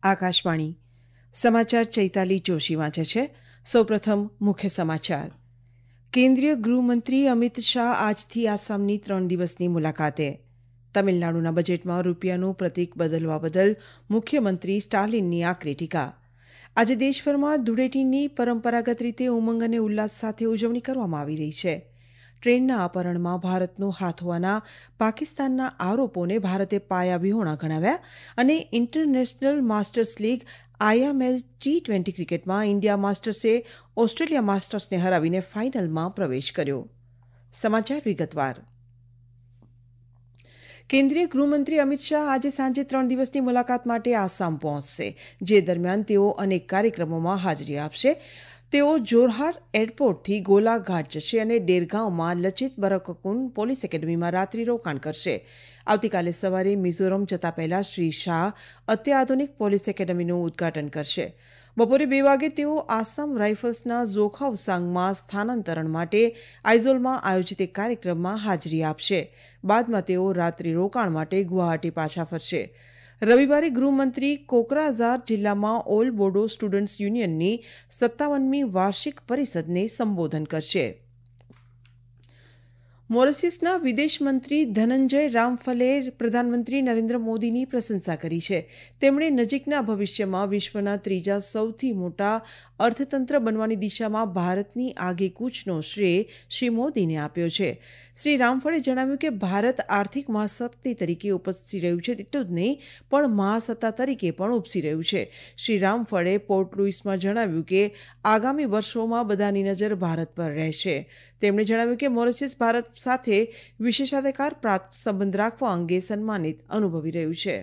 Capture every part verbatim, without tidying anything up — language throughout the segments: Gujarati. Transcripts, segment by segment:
આકાશવાણી સમાચાર ચૈતાલી જોશી વાંચે છે. સૌપ્રથમ મુખ્ય સમાચાર. કેન્દ્રીય ગૃહમંત્રી અમિત શાહ આજથી આસામની ત્રણ દિવસની મુલાકાતે. તમિલનાડુના બજેટમાં રૂપિયાનું પ્રતીક બદલવા બદલ મુખ્યમંત્રી સ્ટાલિનની આકરી ટીકા. આજે દેશભરમાં ધૂળેટીની પરંપરાગત રીતે ઉમંગ અને ઉલ્લાસ સાથે ઉજવણી કરવામાં આવી રહી છે. ટ્રેનના અપહરણમાં ભારતનો હાથ હોવાના પાકિસ્તાનના આરોપોને ભારતે પાયાવિહોણા ગણાવ્યા અને international masters league IML T twenty ક્રિકેટમાં ઇન્ડિયા માસ્ટર્સે ઓસ્ટ્રેલિયા માસ્ટર્સને હરાવીને ફાઇનલમાં પ્રવેશ કર્યો. સમાચાર વિગતવાર. કેન્દ્રીય ગૃહમંત્રી અમિત શાહ આજે સાંજે ત્રણ દિવસની મુલાકાત માટે આસામ પહોંચશે, જે દરમિયાન તેઓ અનેક કાર્યક્રમોમાં હાજરી આપશે. તેઓ જોરહાટ એરપોર્ટથી ગોલાઘાટ જશે અને ડેરગાંવમાં લચિત બરકુન પોલીસ એકેડમીમાં રાત્રિ રોકાણ કરશે. આવતીકાલે સવારે મિઝોરમ જતા પહેલા શ્રી શાહ અત્યાધુનિક પોલીસ એકેડમીનું ઉદ્ઘાટન કરશે. બપોરે બે વાગે તેઓ આસામ રાઇફલ્સના જોખાવસાંગમાં સ્થાનાંતરણ માટે આઇઝોલમાં આયોજિત એક કાર્યક્રમમાં હાજરી આપશે. બાદમાં તેઓ રાત્રિ રોકાણ માટે ગુવાહાટી પાછા ફરશે. રવિવારે ગૃહમંત્રી કોકરાઝાર જિલ્લામાં ઓલ બોડો સ્ટુડન્ટ્સ યુનિયનની સત્તાવનમી વાર્ષિક પરિષદને સંબોધન કરશે. મોરિશિયસના વિદેશ મંત્રી ધનંજય રામફલે પ્રધાનમંત્રી નરેન્દ્ર મોદીની પ્રશંસા કરી છે. તેમણે નજીકના ભવિષ્યમાં વિશ્વના ત્રીજા સૌથી મોટા અર્થતંત્ર બનવાની દિશામાં ભારતની આગેકૂચનો શ્રેય શ્રી મોદીને આપ્યો છે. શ્રી રામફળે જણાવ્યું કે ભારત આર્થિક મહાશક્તિ તરીકે ઉપસી રહ્યું છે તેટલું જ નહીં પણ મહાસત્તા તરીકે પણ ઉપસી રહ્યું છે. શ્રી રામફળે પોર્ટ લુઇસમાં જણાવ્યું કે આગામી વર્ષોમાં બધાની નજર ભારત પર રહેશે. તેમણે જણાવ્યું કે મોરિશિયસ ભારત સાથે વિશેષાધિકાર પ્રાપ્ત સંબંધ રાખવા અંગે સન્માનિત અનુભવી રહ્યું છે.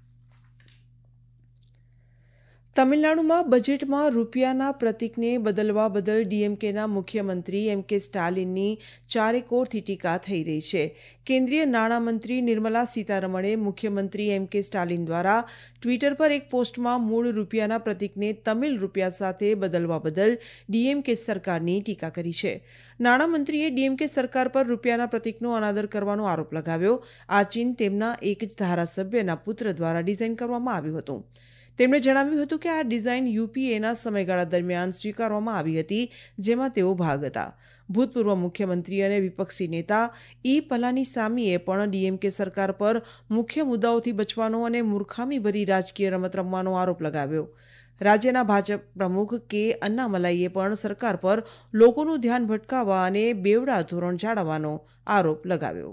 તમિલનાડુમાં બજેટમાં રૂપિયાના પ્રતીકને બદલવા બદલ ડીએમકેના મુખ્યમંત્રી એમ કે સ્ટાલિનની ચારેકોરથી ટીકા થઈ રહી છે. કેન્દ્રીય નાણામંત્રી નિર્મલા સીતારમણે મુખ્યમંત્રી એમ કે સ્ટાલિન દ્વારા ટ્વિટર પર એક પોસ્ટમાં મૂળ રૂપિયાના પ્રતીકને તમિલ રૂપિયા સાથે બદલવા બદલ ડીએમકે સરકારની ટીકા કરી છે. નાણામંત્રીએ ડીએમકે સરકાર પર રૂપિયાના પ્રતીકનો અનાદર કરવાનો આરોપ લગાવ્યો. આ ચિહ્ન તેમના એક જ ધારાસભ્યના પુત્ર દ્વારા ડિઝાઇન કરવામાં આવ્યું હતું. તેમણે જણાવ્યું હતું કે આ ડિઝાઇન યુપીએના સમયગાળા દરમિયાન સ્વીકારવામાં આવી હતી, જેમાં તેઓ ભાગ હતા. ભૂતપૂર્વ મુખ્યમંત્રી અને વિપક્ષી નેતા ઈ પલાનીસામીએ પણ ડીએમકે સરકાર પર મુખ્ય મુદ્દાઓથી બચવાનો અને મૂર્ખામીભરી રાજકીય રમત રમવાનો આરોપ લગાવ્યો. રાજ્યના ભાજપ પ્રમુખ કે અન્નામલાઈએ પણ સરકાર પર લોકોનું ધ્યાન ભટકાવવા અને બેવડા ધોરણ જાળવવાનો આરોપ લગાવ્યો.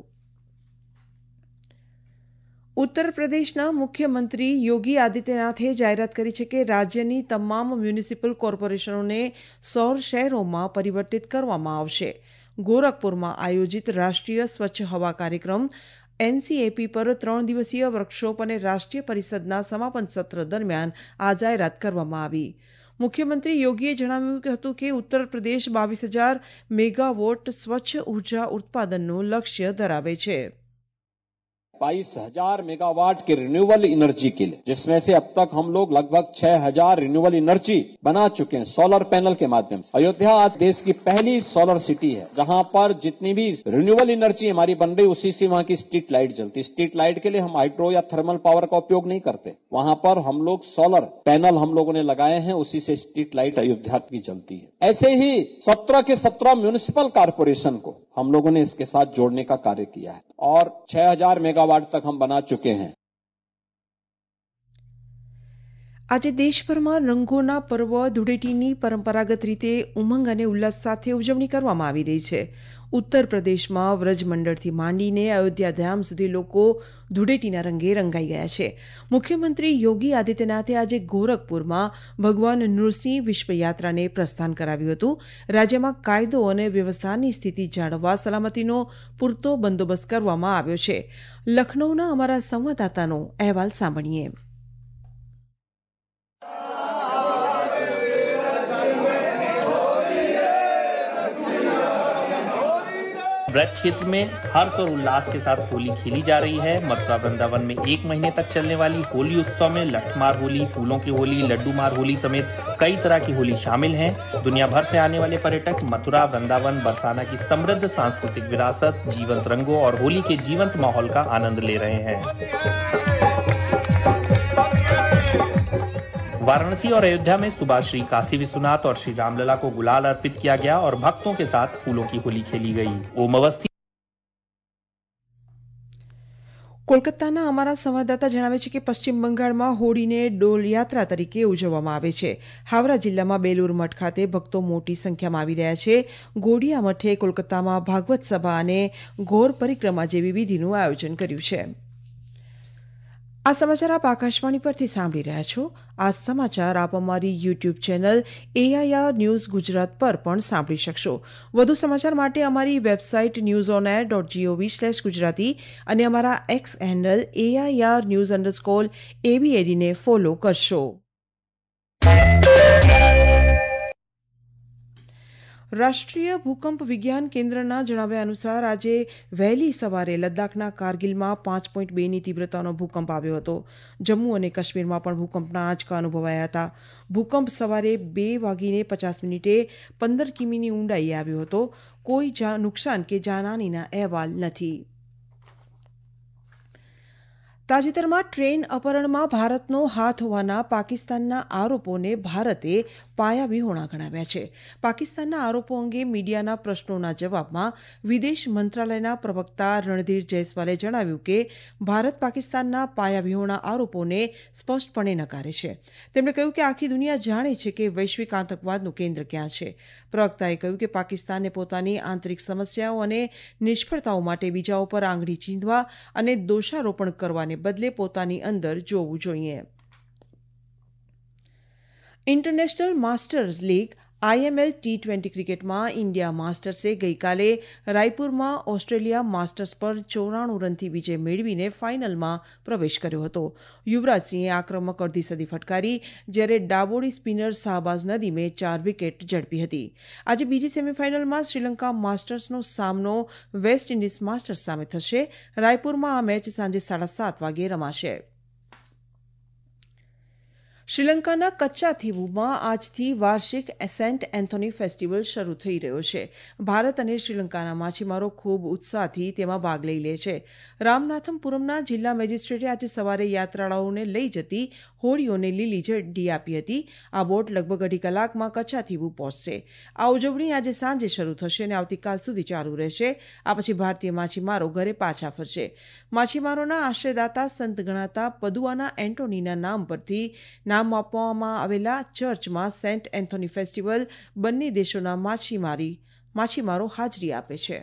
ઉત્તર પ્રદેશના મુખ્યમંત્રી યોગી આદિત્યનાથે જાહેરાત કરી છે કે રાજ્યની તમામ મ્યુનિસિપલ કોર્પોરેશનોને સૌર શહેરોમાં પરિવર્તિત કરવામાં આવશે. ગોરખપુરમાં આયોજિત રાષ્ટ્રીય સ્વચ્છ હવા કાર્યક્રમ એનસીએપી પર ત્રણ દિવસીય વર્કશોપ અને રાષ્ટ્રીય પરિષદના સમાપન સત્ર દરમિયાન આ જાહેરાત કરવામાં આવી. મુખ્યમંત્રી યોગીએ જણાવ્યું હતું કે ઉત્તર પ્રદેશ બાવીસ હજાર મેગાવોટ સ્વચ્છ ઉર્જા ઉત્પાદનનું લક્ષ્ય ધરાવે છે. बाईस हजार मेगावाट के रिन्यूएबल एनर्जी के लिए, जिसमें से अब तक हम लोग लगभग छह हजार रिन्यूएबल एनर्जी बना चुके हैं सोलर पैनल के माध्यम से. अयोध्या आज देश की पहली सोलर सिटी है जहां पर जितनी भी रिन्यूएबल एनर्जी हमारी बन रही उसी से वहां की स्ट्रीट लाइट जलती. स्ट्रीट लाइट के लिए हम हाइड्रो या थर्मल पावर का उपयोग नहीं करते. वहां पर हम लोग सोलर पैनल हम लोगों ने लगाए हैं, उसी से स्ट्रीट लाइट अयोध्या की जलती है. ऐसे ही सत्रह के सत्रह म्यूनिसिपल कारपोरेशन को हम लोगों ने इसके साथ जोड़ने का कार्य किया है और छह हजार मेगावाट तक हम बना चुके हैं. આજે દેશભરમાં રંગોના પર્વ ધૂળેટીની પરંપરાગત રીતે ઉમંગ અને ઉલ્લાસ સાથે ઉજવણી કરવામાં આવી રહી છે. ઉત્તર પ્રદેશમાં વ્રજમંડળથી માંડીને અયોધ્યાધામ સુધી લોકો ધૂળેટીના રંગે રંગાઈ ગયા છે. મુખ્યમંત્રી યોગી આદિત્યનાથે આજે ગોરખપુરમાં ભગવાન નૃસિંહ વિશ્વયાત્રાને પ્રસ્થાન કરાવ્યું હતું. રાજ્યમાં કાયદો અને વ્યવસ્થાની સ્થિતિ જાળવવા સલામતીનો પૂરતો બંદોબસ્ત કરવામાં આવ્યો છે. લખનૌના અમારા સંવાદદાતાનો અહેવાલ સાંભળીએ. ब्रज क्षेत्र में हर्ष और उल्लास के साथ होली खेली जा रही है. मथुरा वृंदावन में एक महीने तक चलने वाली होली उत्सव में लठमार होली, फूलों की होली, लड्डू मार होली समेत कई तरह की होली शामिल हैं. दुनिया भर से आने वाले पर्यटक मथुरा वृंदावन बरसाना की समृद्ध सांस्कृतिक विरासत, जीवंत रंगों और होली के जीवंत माहौल का आनंद ले रहे हैं. वाराणसी और अयोध्या में सुबह श्री काशी विश्वनाथ और श्री रामलला को गुलाल अर्पित किया गया और भक्तों के साथ फूलों की होली खेली गई। ओम अवस्थी। કોલકાતાના અમારા સંવાદદાતા જણાવે છે કે પશ્ચિમ બંગાળમાં હોળીને ડોલ યાત્રા તરીકે ઉજવવામાં આવે છે. હાવરા જિલ્લામાં બેલુર મઠ ખાતે ભક્તો મોટી સંખ્યામાં આવી રહ્યા છે. ગોડિયા મઠે કોલકાતામાં ભાગવત સભા અને ઘોર પરિક્રમા જેવી વિધિનું આયોજન કર્યું છે. આ સમાચાર આપ આકાશવાણી પરથી સાંભળી રહ્યા છો. આ સમાચાર આપ અમારી YouTube channel AIR news Gujarat પર પણ સાંભળી શકશો. વધુ સમાચાર માટે અમારી website news on air dot gov slash Gujarati અને અમારા X handle AIR news underscore એબીએડીને ફોલો કરશો. રાષ્ટ્રીય ભૂકંપ વિજ્ઞાન કેન્દ્રના જણાવ્યા અનુસાર આજે વહેલી સવારે લદ્દાખના કારગિલમાં પાંચ પોઈન્ટ બેની તીવ્રતાનો ભૂકંપ આવ્યો હતો. જમ્મુ અને કાશ્મીરમાં પણ ભૂકંપના આંચકા અનુભવાયા હતા. ભૂકંપ સવારે બે વાગીને પચાસ મિનિટે પંદર કિમીની ઊંડાઈએ આવ્યો હતો. કોઈ નુકસાન કે જાનહાનીના અહેવાલ નથી. તાજેતરમાં ટ્રેન અપહરણમાં ભારતનો હાથ હોવાના પાકિસ્તાનના આરોપોને ભારતે પાયાવિહોણા ગણાવ્યા છે. પાકિસ્તાનના આરોપો અંગે મીડિયાના પ્રશ્નોના જવાબમાં વિદેશ મંત્રાલયના પ્રવક્તા રણધીર જયસ્વાલે જણાવ્યું કે ભારત પાકિસ્તાનના પાયાવિહોણા આરોપોને સ્પષ્ટપણે નકારે છે. તેમણે કહ્યું કે આખી દુનિયા જાણે છે કે વૈશ્વિક આતંકવાદનું કેન્દ્ર ક્યાં છે. પ્રવક્તાએ કહ્યું કે પાકિસ્તાને પોતાની આંતરિક સમસ્યાઓ અને નિષ્ફળતાઓ માટે બીજાઓ પર આંગળી ચીંધવા અને દોષારોપણ કરવાને બદલે પોતાની અંદર જોવું જોઈએ. International masters league IML T twenty ક્રિકેટમાં ઇન્ડિયા માસ્ટર્સે ગઈકાલે રાયપુરમાં ઓસ્ટ્રેલિયા માસ્ટર્સ પર ચોરાણું રનથી વિજય મેળવીને ફાઇનલમાં પ્રવેશ કર્યો હતો. યુવરાજસિંહે આક્રમક અડધી સદી ફટકારી જ્યારે ડાબોડી સ્પિનર શાહબાઝ નદીમે ચાર વિકેટ ઝડપી હતી. આજે બીજી સેમીફાઇનલમાં શ્રીલંકા માસ્ટર્સનો સામનો વેસ્ટ ઇન્ડિઝ માસ્ટર્સ સામે થશે. રાયપુરમાં આ મેચ સાંજે સાડા સાત વાગે રમાશે. શ્રીલંકાના કચ્ચા થીવુમાં આજથી વાર્ષિક સેન્ટ એન્થોની ફેસ્ટિવલ શરૂ થઈ રહ્યો છે. ભારત અને શ્રીલંકાના માછીમારો ખૂબ ઉત્સાહથી તેમાં ભાગ લઈ લે છે. રામનાથમપુરમના જિલ્લા મેજિસ્ટ્રેટે આજે સવારે યાત્રાળુઓને લઈ જતી હોડીઓને લીલી ઝંડી આપી હતી. આ બોટ લગભગ અઢી કલાકમાં કચ્ચા થીવુ પહોંચશે. આ ઉજવણી આજે સાંજે શરૂ થશે અને આવતીકાલ સુધી ચાલુ રહેશે. આ પછી ભારતીય માછીમારો ઘરે પાછા ફરશે. માછીમારોના આશ્રયદાતા સંત ગણાતા પદુઆના એન્ટોનીના નામ પરથી નામ આપવામાં આવેલા ચર્ચમાં સેન્ટ એન્થોની ફેસ્ટિવલ બંને દેશોના માછીમારી માછીમારો હાજરી આપે છે.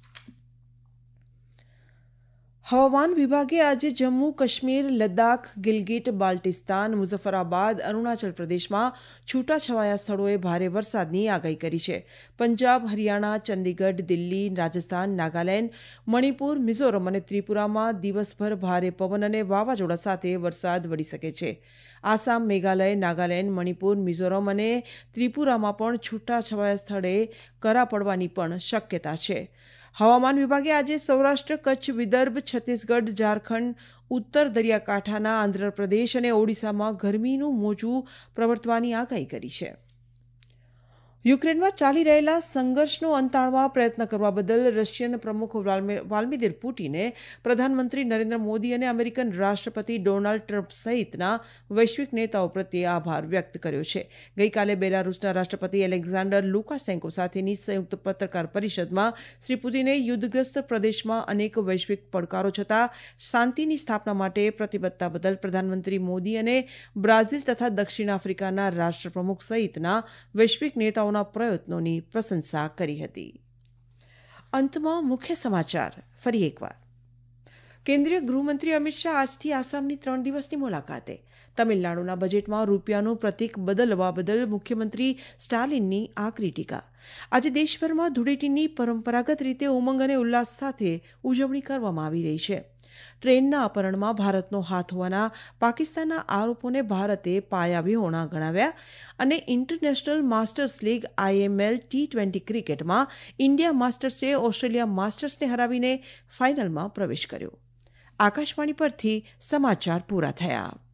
હવામાન વિભાગે આજે જમ્મુ કાશ્મીર, લદ્દાખ, ગિલગિટ બાલ્ટિસ્તાન, મુઝફ્ફરાબાદ, અરુણાચલ પ્રદેશમાં છૂટાછવાયા સ્થળોએ ભારે વરસાદની આગાહી કરી છે. પંજાબ, હરિયાણા, ચંદીગઢ, દિલ્હી, રાજસ્થાન, નાગાલેન્ડ, મણિપુર, મિઝોરમ અને ત્રિપુરામાં દિવસભર ભારે પવન અને વાવાઝોડા સાથે વરસાદ વળી શકે છે. આસામ, મેઘાલય, નાગાલેન્ડ, મણિપુર, મિઝોરમ અને ત્રિપુરામાં પણ છૂટાછવાયા સ્થળે કરા પડવાની પણ શક્યતા છે. હવામાન વિભાગે આજે સૌરાષ્ટ્ર, કચ્છ, વિદર્ભ, છત્તીસગઢ, ઝારખંડ, ઉત્તર દરિયાકાંઠાના આંધ્રપ્રદેશ અને ઓડિશામાં ગરમીનું મોજું પ્રવર્તવાની આગાહી કરી છે. યુક્રેનમાં ચાલી રહેલા સંઘર્ષનો અંત આણવા પ્રયત્ન કરવા બદલ રશિયન પ્રમુખ વ્લાદિમીર પુટિને પ્રધાનમંત્રી નરેન્દ્ર મોદી અને અમેરિકન રાષ્ટ્રપતિ ડોનાલ્ડ ટ્રમ્પ સહિતના વૈશ્વિક નેતાઓ પ્રત્યે આભાર વ્યક્ત કર્યો છે. ગઈકાલે બેલારૂસના રાષ્ટ્રપતિ એલેક્ઝાન્ડર લુકાશેન્કો સાથેની સંયુક્ત પત્રકાર પરિષદમાં શ્રી પુતિને યુદ્ધગ્રસ્ત પ્રદેશમાં અનેક વૈશ્વિક પડકારો છતાં શાંતિની સ્થાપના માટે પ્રતિબદ્ધતા બદલ પ્રધાનમંત્રી મોદી અને બ્રાઝિલ તથા દક્ષિણ આફ્રિકાના રાષ્ટ્રપ્રમુખ સહિતના વૈશ્વિક નેતાઓ પ્રયત્નોની પ્રશંસા કરી હતી. અંતમાં મુખ્ય સમાચાર ફરી એકવાર. કેન્દ્રીય ગૃહમંત્રી અમિત શાહ આજથી આસામની ત્રણ દિવસની મુલાકાતે. તમિલનાડુના બજેટમાં રૂપિયાનું પ્રતીક બદલવા બદલ મુખ્યમંત્રી સ્ટાલિનની આકરી ટીકા. આજે દેશભરમાં ધૂળેટીની પરંપરાગત રીતે ઉમંગ અને ઉલ્લાસ સાથે ઉજવણી કરવામાં આવી રહી છે. ટ્રેનના અપહરણમાં ભારતનો હાથ હોવાના પાકિસ્તાનના આરોપોને ભારતે પાયાવિહોણા ગણાવ્યા અને international masters league IML T twenty ક્રિકેટમાં ઇન્ડિયા માસ્ટર્સે ઓસ્ટ્રેલિયા માસ્ટર્સને હરાવીને ફાઇનલમાં પ્રવેશ કર્યો. આકાશવાણી પરથી સમાચાર પૂરા થયા.